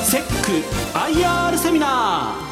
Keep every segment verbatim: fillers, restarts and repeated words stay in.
セック アイアール セミナー。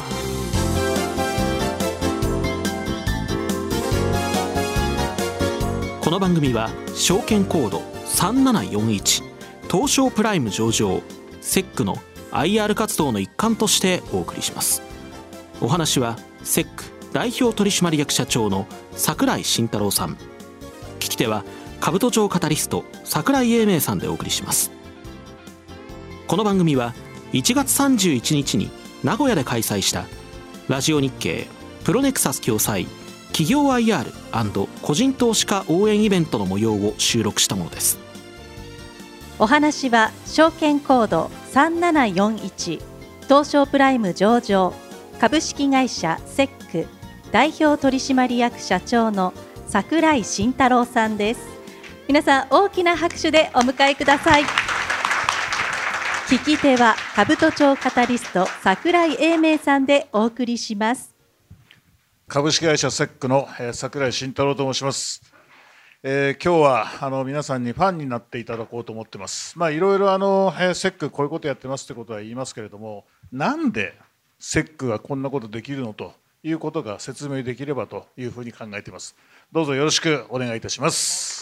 この番組は証券コードさんななよんいち東証プライム上場セックの アイアール 活動の一環としてお送りします。お話はセック代表取締役社長の櫻井慎太郎さん、聞き手は兜町カタリスト櫻井英明さんでお送りします。この番組はいちがつさんじゅういちにちに名古屋で開催したラジオ日経プロネクサス共催企業 アイアール& 個人投資家応援イベントの模様を収録したものです。 お話は証券コードさんななよんいち東証プライム上場株式会社セック代表取締役社長の櫻井慎太郎さんです。皆さん大きな拍手でお迎えください。聞き手は兜町カタリスト櫻井英明さんでお送りします。 株式会社セックの櫻井慎太郎と申します。えー、今日はあの皆さんにファンになっていただこうと思ってます。まあいろいろあのセックこういうことやってますってことは言いますけれども、なんでセックがこんなことできるのということが説明できればというふうに考えています。どうぞよろしくお願いいたします。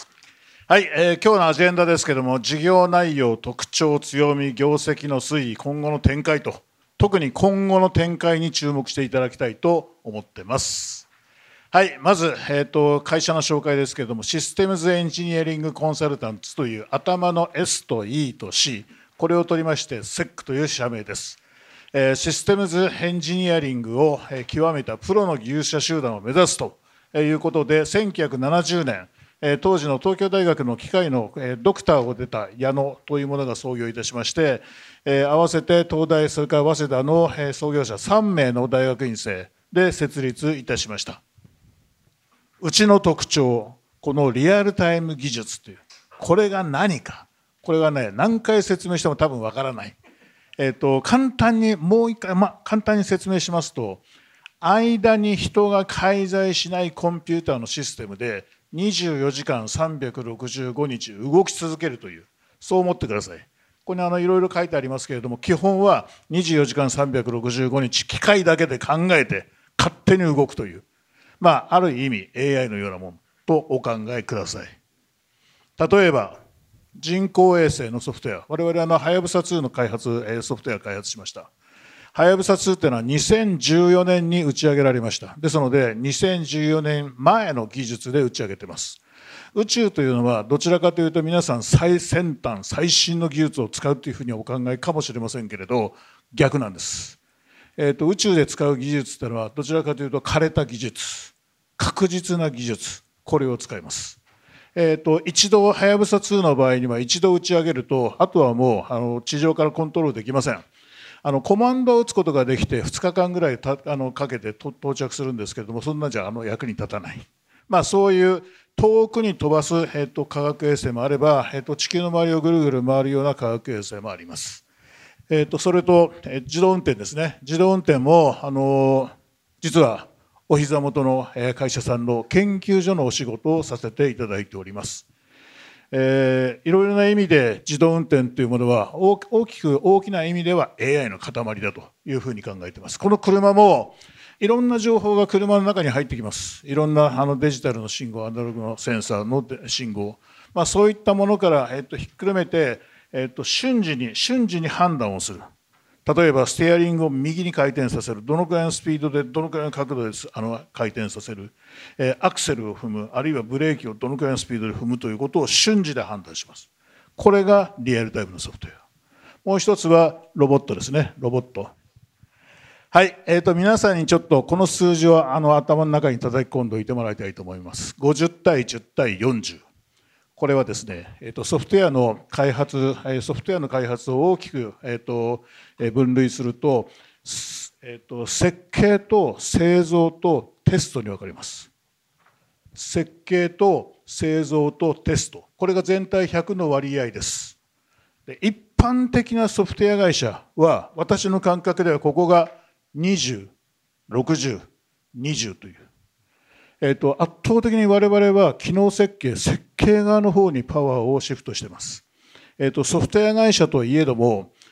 はい、えー、今日のアジェンダですけれども、事業内容、特徴、強み、業績の推移、今後の展開と、特に今後の展開に注目していただきたいと思っています。はい、まず、えーと、会社の紹介ですけれども、システムズエンジニアリングコンサルタンツという頭の エス と イー と シー、これを取りまして、セックという社名です。えー、システムズエンジニアリングを、えー、極めたプロの技術者集団を目指すということで、せんきゅうひゃくななじゅうねん、えー、当時の東京大学の機械の、えー、ドクターを出た矢野というものが創業いたしまして、えー、合わせて東大、それから早稲田の、えー、創業者さんめいの大学院生で設立いたしました。うちの特徴、このリアルタイム技術という、これが何か、これはね、何回説明しても多分わからない。えーと、簡単に、もう一回、まあ、簡単に説明しますと、間に人が介在しないコンピューターのシステムで、にじゅうよじかんさんびゃくろくじゅうごにち動き続けるという、そう思ってください。ここにあのいろいろ書いてありますけれども、基本はにじゅうよじかんさんびゃくろくじゅうごにち、機械だけで考えて、勝手に動くという、まあ、ある意味 エーアイ のようなものとお考えください。例えば、人工衛星のソフトウェア、我々あのはやぶさツーの開発、ソフトウェア開発しました。はやぶさツーというのはにせんじゅうよねんに打ち上げられました。ですので、にせんじゅうよねんまえの技術で打ち上げています。宇宙というのはどちらかというと皆さん最先端、最新の技術を使うというふうにお考えかもしれませんけれど、逆なんです。えーと、宇宙で使う技術というのはどちらかというと枯れた技術、確実な技術、これを使います。えーと、一度はやぶさツーの場合には一度打ち上げると、あとはもうあの地上からコントロールできません。あのコマンドを打つことができてふつかかんぐらいたあのかけて到着するんですけれども、そんなじゃあの役に立たない、まあ、そういう遠くに飛ばす、えー、と科学衛星もあれば、えー、と地球の周りをぐるぐる回るような科学衛星もあります。えー、とそれと、えー、自動運転ですね。自動運転も、あのー、実はお膝元の会社さんの研究所のお仕事をさせていただいております。えー、いろいろな意味で自動運転というものは大きく大きな意味では エーアイ の塊だというふうに考えています。この車もいろんな情報が車の中に入ってきます。いろんなあのデジタルの信号、アナログのセンサーの信号、まあ、そういったものから、えっと、ひっくるめて、えっと、瞬時に瞬時に判断をする。例えばステアリングを右に回転させる、どのくらいのスピードでどのくらいの角度であの回転させる、えー、アクセルを踏む、あるいはブレーキをどのくらいのスピードで踏むということを瞬時で判断します。これがリアルタイムのソフトウェア。もう一つはロボットですね。ロボット。はい、えーと、皆さんにちょっとこの数字をあの頭の中に叩き込んでおいてもらいたいと思います。ごじゅうたいじゅうたいよんじゅう。これはですね、えーと、ソフトウェアの開発、ソフトウェアの開発を大きく、えーと、分類すると、えーと、設計と製造とテストに分かれます。設計と製造とテスト。これが全体ひゃくの割合です。で、一般的なソフトウェア会社は、私の感覚ではここがにじゅう、ろくじゅう、にじゅうという。えーと、圧倒的に我々は機能設計、設計側の方にパワーをシフトしています。えーと、ソフトウェア会社といえども、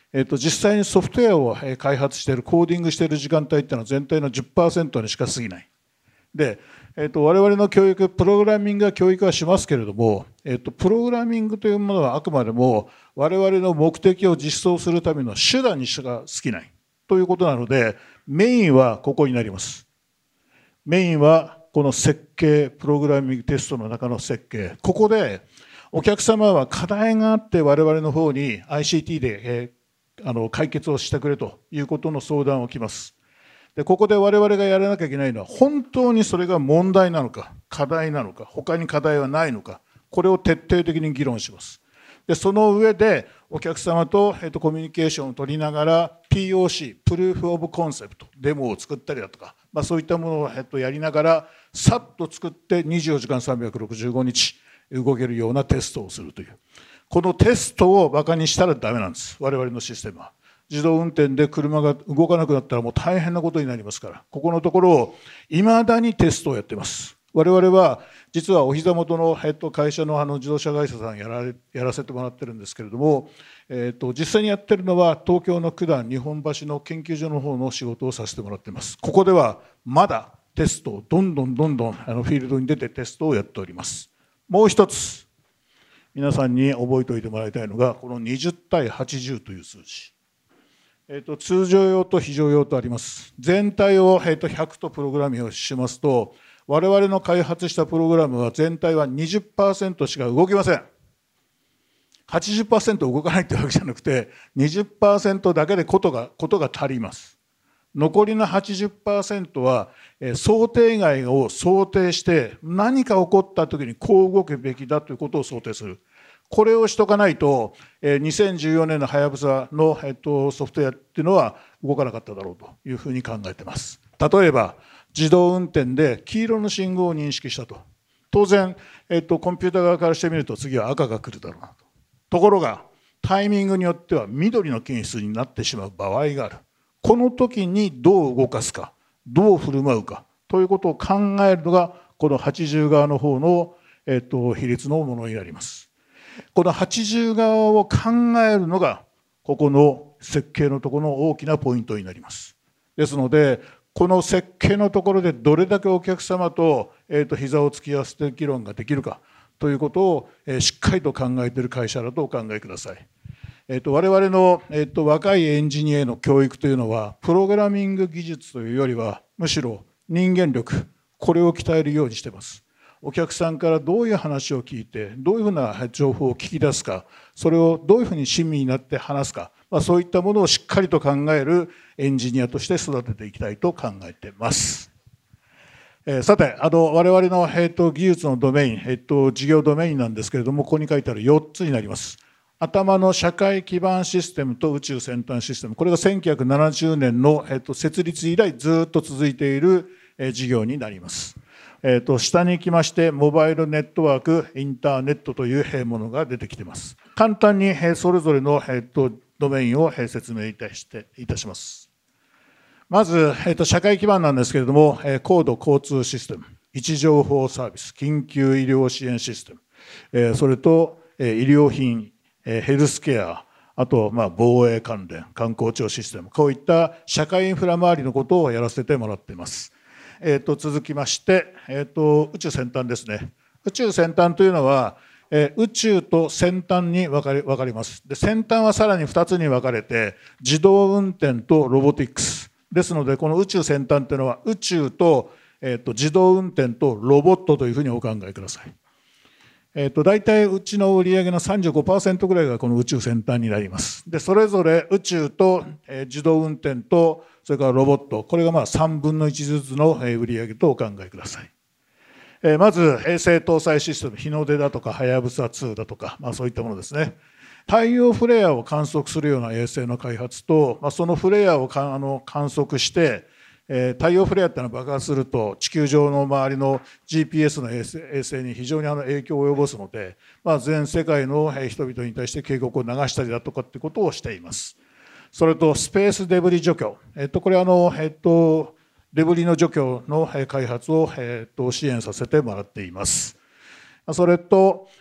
えっと、実際にソフトウェアを開発している、コーディングしている時間帯っていうのは全体の じゅっパーセント にしか過ぎない。で、えっと、我々の教育、プログラミングは教育はしますけれども、えっと、プログラミングというものはあくまでも我々の目的を実装するための手段にしか尽きないということなので、メインはここになります。メインはこの設計、プログラミングテストの中の設計。ここでお客様は課題があって我々の方に アイシーティー で、えー、あの解決をしてくれということの相談をきます。でここで我々がやらなきゃいけないのは、本当にそれが問題なのか、課題なのか、他に課題はないのか、これを徹底的に議論します。でその上でお客様と、えー、とコミュニケーションを取りながら ピーオーシー、プルーフ・オブ・コンセプト、デモを作ったりだとか、まあ、そういったものを、えー、とやりながらさっと作ってにじゅうよじかんさんびゃくろくじゅうごにち動けるようなテストをするという、このテストをバカにしたらダメなんです、我々のシステムは。自動運転で車が動かなくなったらもう大変なことになりますから、ここのところをいまだにテストをやっています。我々は実はお膝元の会社のあの自動車会社さんやられやらせてもらってるんですけれども、えー、と実際にやってるのは東京の九段日本橋の研究所の方の仕事をさせてもらっています。ここではまだテストをどんどんどんどんあのフィールドに出てテストをやっております。もう一つ皆さんに覚えておいてもらいたいのが、このにじゅうたいはちじゅうという数字。えー、と通常用と非常用とあります。全体を、えー、とひゃくとプログラミングをしますと、我々の開発したプログラムは全体は にじゅっパーセント しか動きません。はちじゅっパーセント 動かないというわけじゃなくて、にじゅっパーセント だけでことが、ことが足ります。残りの はちじゅっパーセント は、えー、想定外を想定して、何か起こったときにこう動くべきだということを想定する。これをしとかないと、にせんじゅうよねんのはやぶさのソフトウェアっていうのは動かなかっただろうというふうに考えています。例えば、自動運転で黄色の信号を認識したと。当然、えっと、コンピューター側からしてみると次は赤が来るだろうなと。ところが、タイミングによっては緑の検出になってしまう場合がある。この時にどう動かすか、どう振る舞うかということを考えるのが、このはちじゅう側の方の、えっと、比率のものになります。このはちじゅう側を考えるのがここの設計のところの大きなポイントになります。ですのでこの設計のところでどれだけお客様と、えー、と膝を突き合わせて議論ができるかということを、えー、しっかりと考えている会社だとお考えください。えー、と我々の、えー、と若いエンジニアへの教育というのはプログラミング技術というよりはむしろ人間力、これを鍛えるようにしています。お客さんからどういう話を聞いて、どういうふうな情報を聞き出すか、それをどういうふうに親身になって話すか、まあ、そういったものをしっかりと考えるエンジニアとして育てていきたいと考えています。えー、さて、あの我々の、えー、と技術のドメイン、えー、と事業ドメインなんですけれども、ここに書いてあるよっつになります。頭の社会基盤システムと宇宙先端システム、これがせんきゅうひゃくななじゅうねんの、えー、と設立以来ずっと続いている、えー、事業になります。えー、と下に行きまして、モバイルネットワーク、インターネットというものが出てきています。簡単にそれぞれの、えー、とドメインを説明いたしていたします。まず、えー、と社会基盤なんですけれども、高度交通システム、位置情報サービス、緊急医療支援システム、えー、それと、えー、医療品、えー、ヘルスケア、あと、まあ、防衛関連、観光庁システム、こういった社会インフラ周りのことをやらせてもらっています。えー、と続きまして、えー、と宇宙先端ですね。宇宙先端というのは、えー、宇宙と先端に分かり、分かります。で、先端はさらにふたつに分かれて、自動運転とロボティックス。ですので、この宇宙先端というのは宇宙と、えー、と自動運転とロボットというふうにお考えください。えー、と大体うちの売上の さんじゅうごパーセント ぐらいがこの宇宙先端になります。で、それぞれ宇宙と、えー、自動運転とそれからロボット、これがまあさんぶんのいちずつの売上とお考えください。えー、まず衛星搭載システム、日の出だとかはやぶさにだとか、まあ、そういったものですね。太陽フレアを観測するような衛星の開発と、まあ、そのフレアをかあの観測して、えー、太陽フレアっていうのは爆発すると地球上の周りの ジーピーエス の衛星、衛星に非常にあの影響を及ぼすので、まあ、全世界の人々に対して警告を流したりだとかってことをしています。それとスペースデブリ除去、えっと、これはあの、えっと、デブリの除去の開発を、えっと、支援させてもらっています。それと、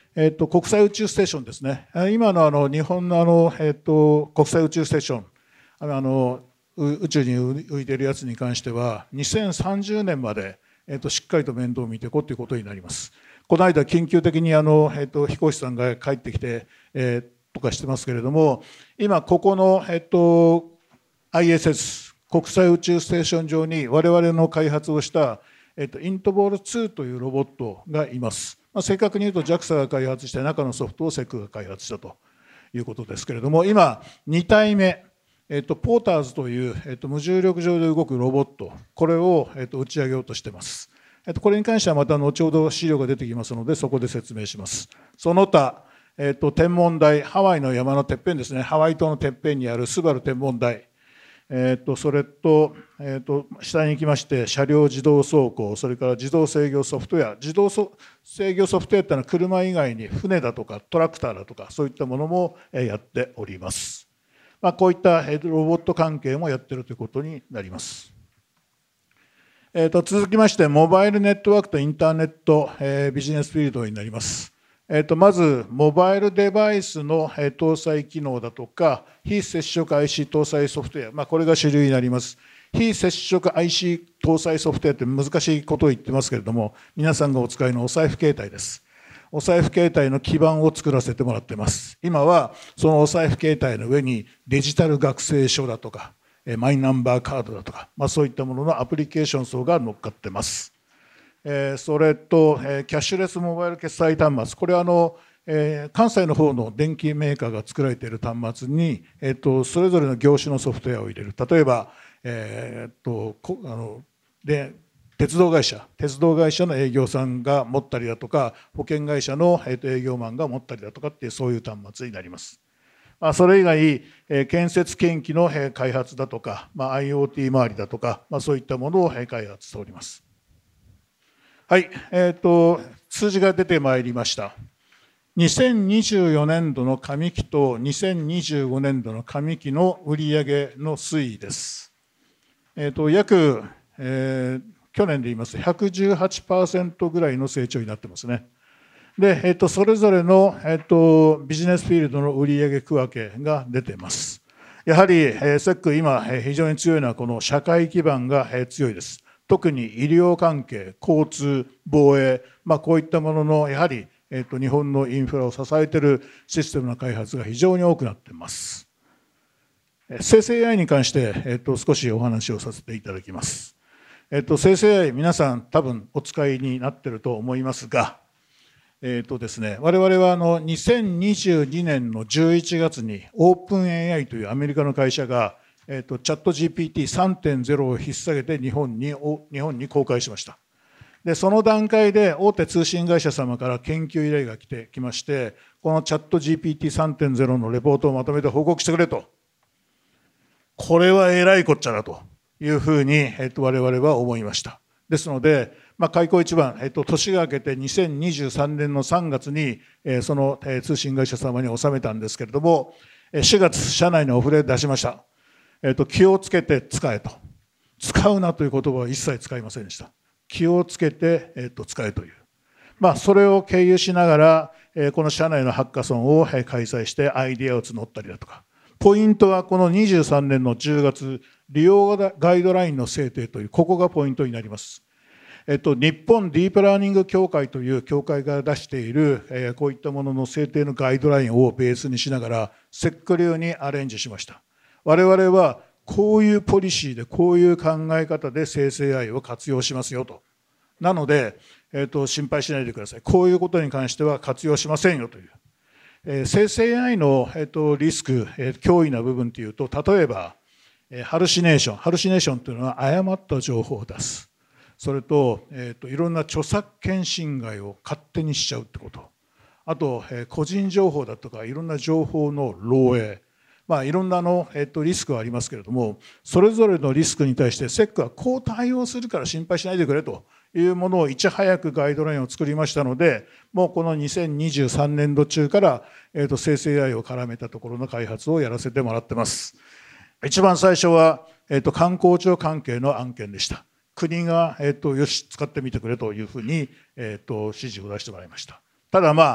えっと、国際宇宙ステーションですね。今のあの日本のあの、えっと、国際宇宙ステーション、あの宇宙に浮いているやつに関しては、にせんさんじゅうねんまで、えっと、しっかりと面倒を見ていこうということになります。この間、緊急的にあの、えっと、飛行士さんが帰ってきて、えー、とかしてますけれども、今、ここの、えっと、アイエスエス、国際宇宙ステーション上に我々の開発をした、えっと、イントボールツーというロボットがいます。まあ、正確に言うと ジャクサ が開発して中のソフトをセックが開発したということですけれども、今に体目、えっと、ポーターズという、えっと、無重力上で動くロボット、これを、えっと、打ち上げようとしています。えっと、これに関してはまた後ほど資料が出てきますので、そこで説明します。その他、えっと、天文台、ハワイの山のてっぺんですね、ハワイ島のてっぺんにあるスバル天文台、えー、とそれと、えー、と下に行きまして車両自動走行、それから自動制御ソフトウェア、自動制御ソフトウェアというのは車以外に船だとかトラクターだとかそういったものもやっております。まあ、こういったロボット関係もやっているということになります。えー、と続きましてモバイルネットワークとインターネット、えー、ビジネスフィールドになります。えー、とまず、モバイルデバイスの搭載機能だとか、非接触 アイシー 搭載ソフトウェア、まあ、これが主流になります。非接触 アイシー 搭載ソフトウェアって難しいことを言ってますけれども、皆さんがお使いのお財布携帯です。お財布携帯の基盤を作らせてもらっています。今は、そのお財布携帯の上にデジタル学生証だとか、マイナンバーカードだとか、まあ、そういったもののアプリケーション層が乗っかっています。それとキャッシュレスモバイル決済端末、これはあの関西の方の電機メーカーが作られている端末にそれぞれの業種のソフトウェアを入れる。例えば、えー、とあので鉄道会社鉄道会社の営業さんが持ったりだとか、保険会社の営業マンが持ったりだとかっていうそういう端末になります。まあ、それ以外、建設建機の開発だとか、まあ、IoT 周りだとか、まあ、そういったものを開発しております。はい、えーと、数字が出てまいりました。にせんにじゅうよねんどの上期とにせんにじゅうごねんどの上期の売上の推移です。えーと、約、えー、去年で言いますと ひゃくじゅうはちパーセント ぐらいの成長になってますね。で、えーと、それぞれの、えーと、ビジネスフィールドの売上区分けが出ています。やはり、えー、セック今、えー、非常に強いのはこの社会基盤が、えー、強いです。特に医療関係、交通、防衛、まあ、こういったもののやはり、えー、と日本のインフラを支えているシステムの開発が非常に多くなっています。生成 エーアイ に関して、えー、と少しお話をさせていただきます。えー、と生成 エーアイ、皆さん多分お使いになっていると思いますが、えーとですね、我々はあのにせんにじゅうにねんのじゅういちがつにオープン エーアイ というアメリカの会社がえー、とチャット ジーピーティーさんてんゼロ を引っ提げて日本に日本に公開しました。でその段階で大手通信会社様から研究依頼が来てきまして、このチャット ジーピーティーさんてんゼロ のレポートをまとめて報告してくれと、これはえらいこっちゃなというふうに、えー、と我々は思いました。ですので、まあ、開口一番、えー、と年が明けてにせんにじゅうさんねんのさんがつに、えー、その、えー、通信会社様に納めたんですけれども、しがつ社内のお触れ出しました。えー、と気をつけて使えと、使うなという言葉は一切使いませんでした。気をつけて、えー、と使えという、まあ、それを経由しながら、えー、この社内のハッカソンを開催してアイデアを募ったりだとか、ポイントはこのにじゅうさんねんのじゅうがつ、利用ガイドラインの制定という、ここがポイントになります。えっと、日本ディープラーニング協会という協会が出している、えー、こういったものの制定のガイドラインをベースにしながら、セック流にアレンジしました。我々はこういうポリシーでこういう考え方で生成 エーアイ を活用しますよと。なので、えー、と心配しないでください。こういうことに関しては活用しませんよという。えー、生成 エーアイ の、えー、とリスク、えー、脅威な部分というと、例えば、えー、ハルシネーション。ハルシネーションというのは誤った情報を出す。それと、えー、といろんな著作権侵害を勝手にしちゃうってこと。あと、えー、個人情報だとかいろんな情報の漏洩。まあ、いろんなの、えっと、リスクはありますけれども、それぞれのリスクに対してセックはこう対応するから心配しないでくれというものをいち早くガイドラインを作りましたので、もうこのにせんにじゅうさんねんど中から、えっと、生成 エーアイ を絡めたところの開発をやらせてもらってます。一番最初は、えっと、観光庁関係の案件でした。国が、えっと、よし使ってみてくれというふうに、えっと、指示を出してもらいました。ただまあ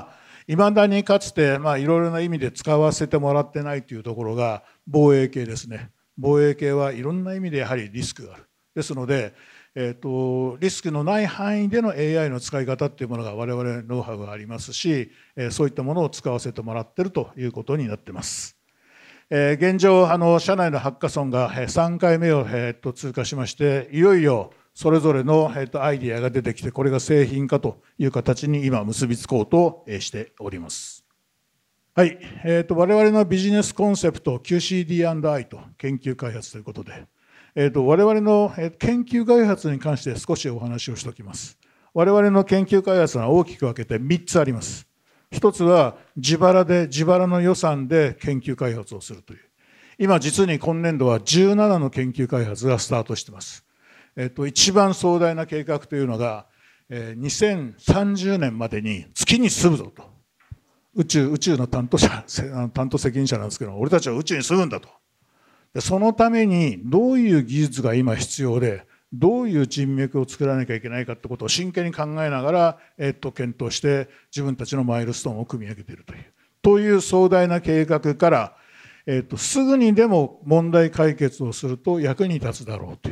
いまだにかつてまあいろいろな意味で使わせてもらってないというところが防衛系ですね。防衛系はいろんな意味でやはりリスクがある。ですので、えーと、リスクのない範囲での エーアイ の使い方っていうものが我々ノウハウがありますし、えー、そういったものを使わせてもらっているということになっています。えー、現状あの社内のハッカソンがさんかいめを、えー、と通過しまして、いよいよそれぞれの、えー、とアイディアが出てきて、これが製品化という形に今結びつこうとしております。はい、えー、と我々のビジネスコンセプト キューシーディーアンドアイ と研究開発ということで、えー、と我々の研究開発に関して少しお話をしておきます。我々の研究開発は大きく分けてみっつあります。一つは自腹で自腹の予算で研究開発をするという。今実に今年度はじゅうななの研究開発がスタートしています。えー、と一番壮大な計画というのが、えー、にせんさんじゅうねんまでに月に住むぞと。宇宙、宇宙の担当者、担当責任者なんですけど、俺たちは宇宙に住むんだと。でそのためにどういう技術が今必要で、どういう人脈を作らなきゃいけないかってことを真剣に考えながら、えっと、検討して自分たちのマイルストーンを組み上げているという、という壮大な計画から、えっと、すぐにでも問題解決をすると役に立つだろうという。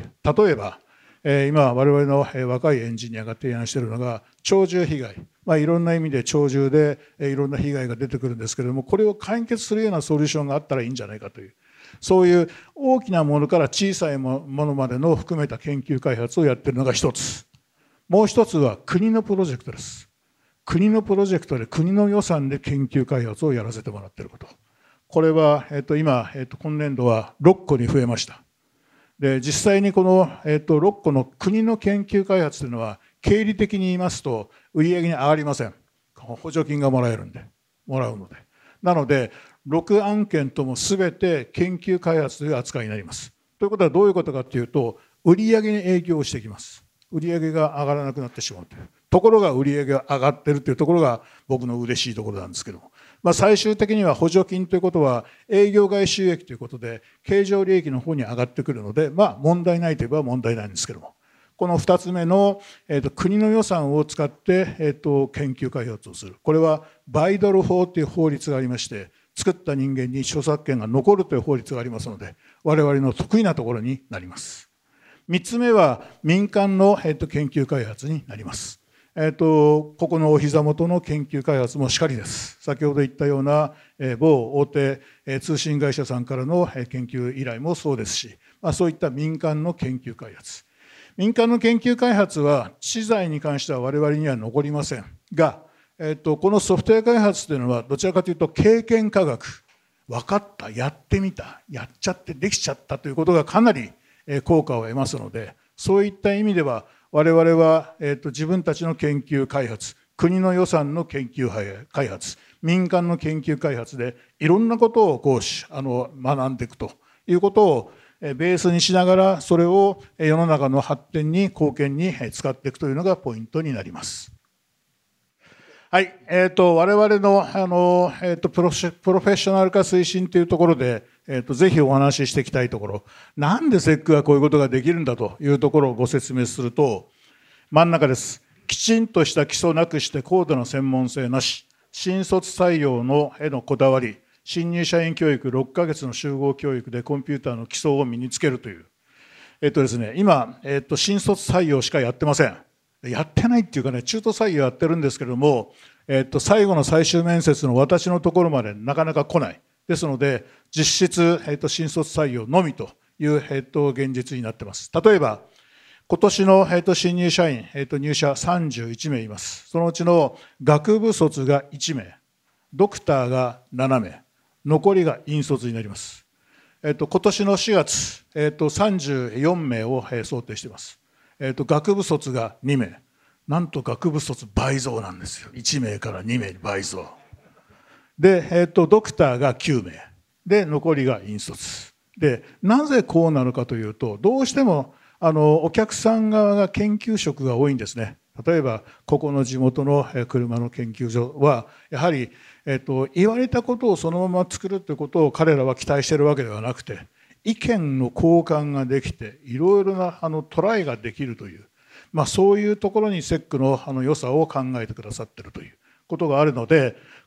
例えば、えー、今我々の若いエンジニアが提案しているのが鳥獣被害。まあ、いろんな意味で鳥獣でいろんな被害が出てくるんですけれども、これを解決するようなソリューションがあったらいいんじゃないかという。そういう大きなものから小さいものまでの含めた研究開発をやっているのが一つ。もう一つは国のプロジェクトです。国のプロジェクトで国の予算で研究開発をやらせてもらっていること。これは、えっと、今、えっと、今年度はろっこに増えました。で、実際にこの、えっと、ろっこの国の研究開発というのは、経理的に言いますと、売上に上がりません。補助金がもらえるんで、もらうので。なので、ろくあんけんともすべて研究開発という扱いになります。ということはどういうことかというと、売上に影響してきます。売上が上がらなくなってしまうという。ところが売上が上がっているというところが僕の嬉しいところなんですけども。まあ、最終的には補助金ということは営業外収益ということで経常利益の方に上がってくるので、まあ問題ないといえば問題ないんですけども。このふたつめの、えー、と国の予算を使って、えー、と研究開発をする。これはバイドル法という法律がありまして、作った人間に著作権が残るという法律がありますので、我々の得意なところになります。みっつめは民間の、えー、と研究開発になります。えー、とここのお膝元の研究開発もしかりです。先ほど言ったような、えー、某大手、えー、通信会社さんからの、えー、研究依頼もそうですし、まあ、そういった民間の研究開発。民間の研究開発は資材に関しては我々には残りませんが、えっと、このソフトウェア開発というのはどちらかというと経験科学、分かった、やってみた、やっちゃってできちゃったということがかなり効果を得ますので、そういった意味では我々は、えっと、自分たちの研究開発、国の予算の研究開発、民間の研究開発でいろんなことをこうあの学んでいくということをベースにしながら、それを世の中の発展に貢献に使っていくというのがポイントになります。はい、えーと、我々の、あの、えーと、プロフェッショナル化推進というところで、えーと、ぜひお話ししていきたいところ、なんでセックがこういうことができるんだというところをご説明すると、真ん中です。きちんとした基礎なくして高度な専門性なし、新卒採用のへのこだわり、新入社員教育ろっかげつの集合教育でコンピューターの基礎を身につけるという。えっとですね、今、えっと、新卒採用しかやってません。やってないっていうかね、中途採用やってるんですけれども、えっと、最後の最終面接の私のところまでなかなか来ない。ですので、実質、えっと、新卒採用のみという、えっと、現実になってます。例えば、今年の、えっと、新入社員、えっと、入社さんじゅういちめいいます。そのうちの学部卒がいちめい、ドクターがななめい、残りが引率になります。えっと、今年のしがつ、えっと、さんじゅうよんめいを想定しています。えっと、学部卒がにめい。なんと学部卒倍増なんですよ。いちめいからにめいに倍増。で、えっと、ドクターがきゅうめい。で、残りが引率。で、なぜこうなるかというと、どうしても、あの、お客さん側が研究職が多いんですね。例えば、ここの地元の車の研究所は、やはり、えっと、言われたことをそのまま作るということを彼らは期待しているわけではなくて、意見の交換ができて、いろいろなあのトライができるという、まあ、そういうところにセックのあの良さを考えてくださっているということがあるので、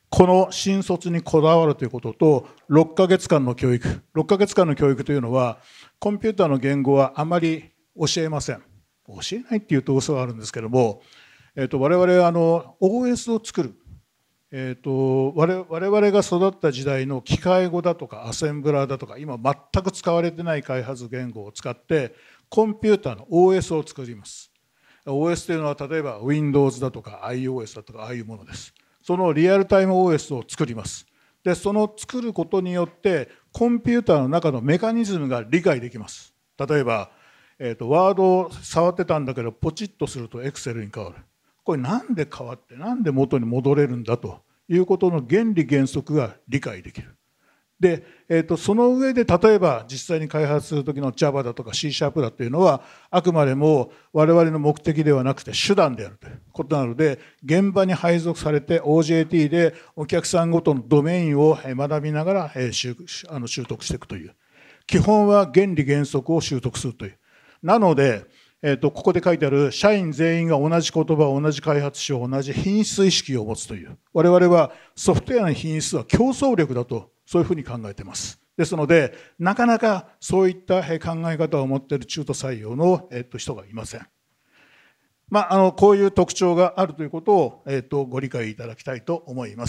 この新卒にこだわるということと、ろっかげつかんの教育。ろっかげつかんの教育というのは、コンピューターの言語はあまり教えません。教えないっていうと嘘があるんですけども、えっと、我々はあの オーエス を作る。えっと、我々が育った時代の機械語だとかアセンブラーだとか、今全く使われてない開発言語を使って、コンピューターの オーエス を作ります。オーエス というのは例えば Windows だとか iOS だとかああいうものです。そのリアルタイム オーエス を作ります。で、その作ることによってコンピューターの中のメカニズムが理解できます。例えば、えーと、ワードを触ってたんだけどポチッとすると Excel に変わる。これなんで変わってなんで元に戻れるんだということの原理原則が理解できる。で、えーと、その上で例えば実際に開発する時の Java だとか C シャープだというのはあくまでも我々の目的ではなくて手段であるということなので、現場に配属されて オージェーティー でお客さんごとのドメインを学びながら習あの習得していくという、基本は原理原則を習得するという。なので、えーと、ここで書いてある社員全員が同じ言葉、同じ開発書、同じ品質意識を持つという。我々はソフトウェアの品質は競争力だと、そういうふうに考えています。ですので、なかなかそういった考え方を持っている中途採用の、えーと、人がいません。まあ、あのこういう特徴があるということを、えーと、ご理解いただきたいと思います。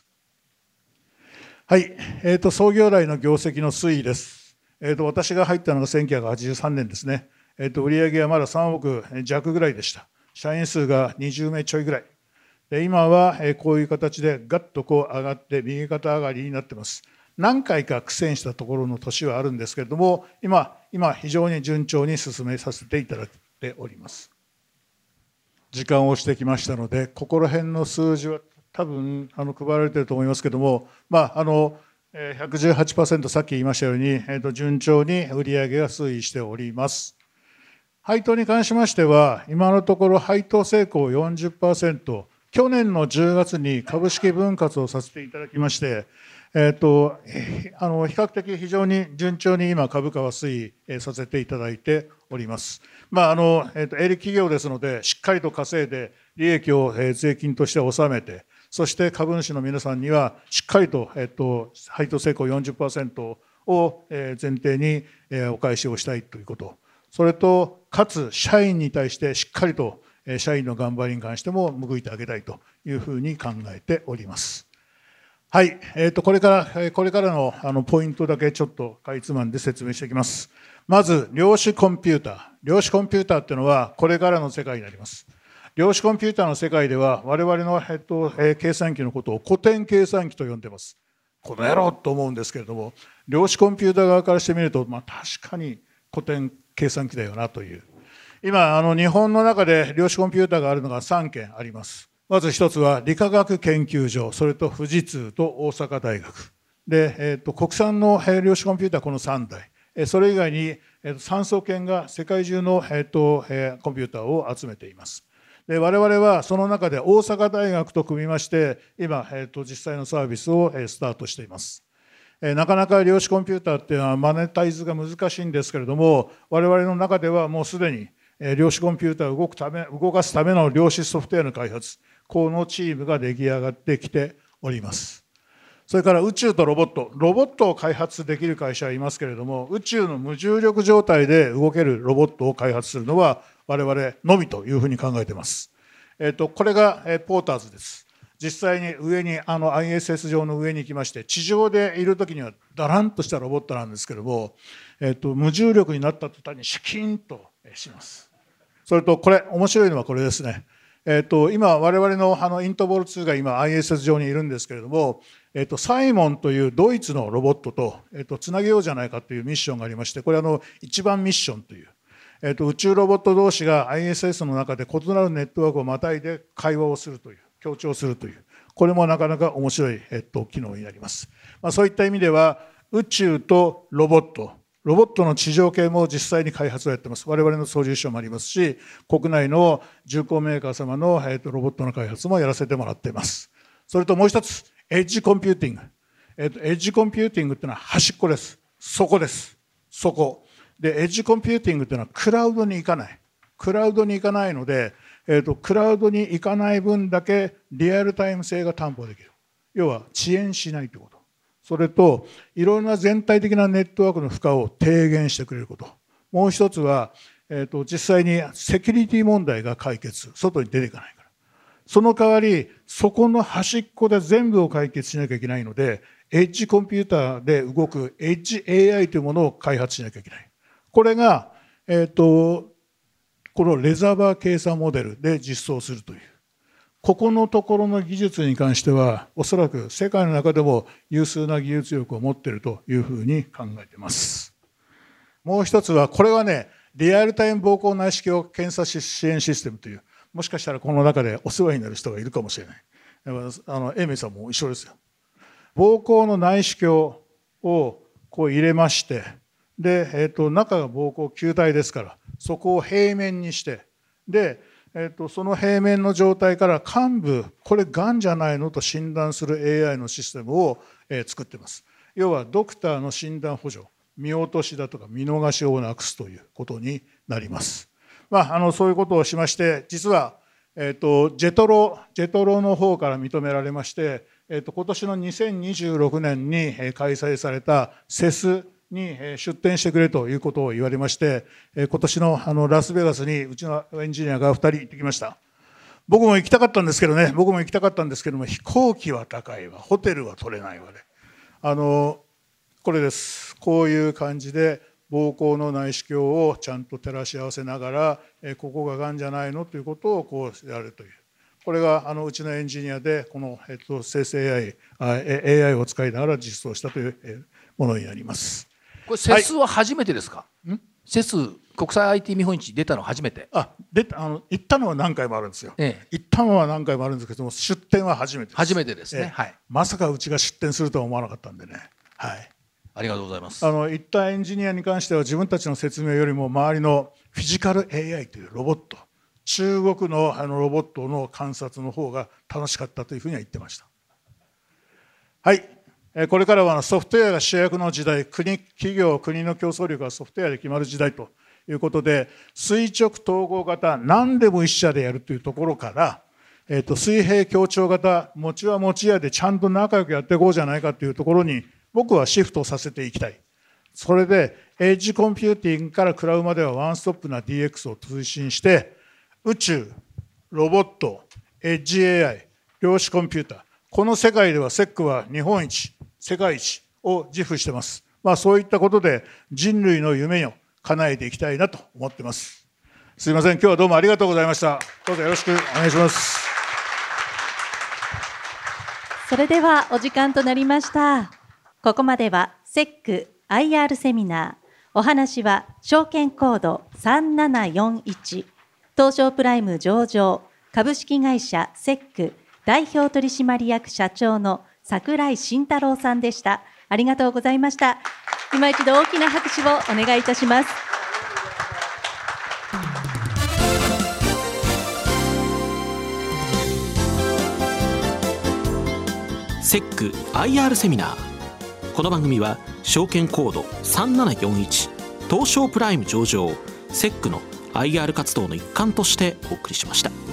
はい、えーと、創業来の業績の推移です。えーと、私が入ったのがせんきゅうひゃくはちじゅうさんねんですね。えーと、売上はまださんおくじゃくぐらいでした。社員数がにじゅうめいちょいぐらい。で今はこういう形でガッとこう上がって右肩上がりになっています。何回か苦戦したところの年はあるんですけれども、今、今非常に順調に進めさせていただいております。時間を押してきましたので、ここら辺の数字は多分あの配られていると思いますけれども、まあ、あのひゃくじゅうはちパーセント さっき言いましたように、えーと、順調に売上が推移しております。配当に関しましては、今のところ配当成功 よんじゅっパーセント、去年のじゅうがつに株式分割をさせていただきまして、えーと、あの比較的非常に順調に今株価は推移させていただいております。まああのえーと、営利企業ですので、しっかりと稼いで利益を税金として納めて、そして株主の皆さんにはしっかりと、えーと、配当成功 よんじゅっパーセント を前提にお返しをしたいということ。それと、かつ社員に対してしっかりと社員の頑張りに関しても報いてあげたいというふうに考えております。はい、えーと、これから、これからのあのポイントだけちょっとかいつまんで説明していきます。まず、量子コンピューター。量子コンピューターっていうのは、これからの世界になります。量子コンピューターの世界では、我々の、えっと、計算機のことを古典計算機と呼んでいます。この野郎と思うんですけれども、量子コンピューター側からしてみると、まあ、確かに古典計算機だよなという。今、あの日本の中で量子コンピューターがあるのがさんけんあります。まず一つは理化学研究所、それと富士通と大阪大学。で、えー、と国産の量子コンピューターこのさんだい。それ以外に、えー、と産総研が世界中の、えーとえー、コンピューターを集めています。で我々はその中で大阪大学と組みまして、今、えー、と実際のサービスをスタートしています。なかなか量子コンピューターっていうのはマネタイズが難しいんですけれども、我々の中ではもうすでに量子コンピューターを動くため、動かすための量子ソフトウェアの開発、このチームが出来上がってきております。それから宇宙とロボット、ロボットを開発できる会社はいますけれども、宇宙の無重力状態で動けるロボットを開発するのは我々のみというふうに考えています。えっと、これがポーターズです。実際に上にあの アイエスエス 上の上に行きまして、地上でいるときにはだらんとしたロボットなんですけれども、えっと、無重力になった途端にシキンとします。それとこれ面白いのはこれですね。えっと、今我々のあのイントボールツーが今 アイエスエス 上にいるんですけれども、えっと、サイモンというドイツのロボットと、えっと、つなげようじゃないかというミッションがありまして、これあの一番ミッションという、えっと、宇宙ロボット同士が アイエスエス の中で異なるネットワークをまたいで会話をするという、協調するという、これもなかなか面白い、えっと、機能になります。まあ、そういった意味では宇宙とロボット、ロボットの地上系も実際に開発をやっています。我々の操縦所もありますし、国内の重工メーカー様の、えっと、ロボットの開発もやらせてもらっています。それともう一つ、エッジコンピューティング。えっと、エッジコンピューティングっていうのは端っこです。そこです。そこ。で、エッジコンピューティングっていうのはクラウドに行かない。クラウドに行かないので、えっと、クラウドに行かない分だけリアルタイム性が担保できる。 要は遅延しないということ、それといろんな全体的なネットワークの負荷を低減してくれること、もう一つは、えーと、実際にセキュリティ問題が解決、外に出ていかないから、その代わりそこの端っこで全部を解決しなきゃいけないので、エッジコンピューターで動くエッジ エーアイ というものを開発しなきゃいけない。これが、えーと、このレザーバー計算モデルで実装するという、ここのところの技術に関してはおそらく世界の中でも有数な技術力を持っているというふうに考えています。もう一つは、これはね、リアルタイム膀胱内視鏡検査支援システムという、もしかしたらこの中でお世話になる人がいるかもしれない。あのエイメイさんも一緒ですよ。膀胱の内視鏡をこう入れまして、で、えー、と中が膀胱球体ですから、そこを平面にして、で、えー、とその平面の状態から患部、これがんじゃないのと診断する エーアイ のシステムを、えー、作っています。要はドクターの診断補助、見落としだとか見逃しをなくすということになります。まあ、あのそういうことをしまして、実は、えー、とジェトロジェトロの方から認められまして、えー、と今年のにせんにじゅうろくねんに開催されたセスに出展してくれということを言われまして、今年 の, あのラスベガスにうちのエンジニアがふたり行ってきました。僕も行きたかったんですけどね、僕も行きたかったんですけども、飛行機は高いわ、ホテルは取れないわで、あのこれです。こういう感じで膀胱の内視鏡をちゃんと照らし合わせながら、えここががんじゃないのということをこうやるという、これがあのうちのエンジニアでこの、えっと、生成 エーアイ、あ エーアイ を使いながら実装したというものになります。 これセスは初めてですか？ はい、 セス国際 アイティー 見本市出たの初めて？ あ出たあの行ったのは何回もあるんですよ、 ええ、 行ったのは何回もあるんですけども、出展は初めてです。 初めてですね、 ええ、 はい、 まさかうちが出展するとは思わなかったんでね、はい、 ありがとうございます。 あの行ったエンジニアに関しては自分たちの説明よりも周りのフィジカル エーアイ というロボット、中国 の, あのロボットの観察の方が楽しかったというふうには言ってました。はい、これからはソフトウェアが主役の時代、国、企業、国の競争力がソフトウェアで決まる時代ということで、垂直統合型、何でも一社でやるというところから、えー、と水平協調型、餅は餅屋でちゃんと仲良くやっていこうじゃないかというところに、僕はシフトさせていきたい。それで、エッジコンピューティングからクラウドまではワンストップな ディーエックス を推進して、宇宙、ロボット、エッジ エーアイ、量子コンピューター、この世界ではセックは日本一、世界一を自負しています。まあ、そういったことで人類の夢を叶えていきたいなと思っています。すいません、今日はどうもありがとうございました。どうぞよろしくお願いします。 それではお時間となりました。ここまではセック アイアール セミナー、お話は証券コードさんななよんいち、東証プライム上場株式会社セック代表取締役社長の櫻井慎太郎さんでした。ありがとうございました。今一度大きな拍手をお願いいたします。 セック アイアール セミナー。この番組は証券コードさんななよんいち、東証プライム上場セックの アイアール 活動の一環としてお送りしました。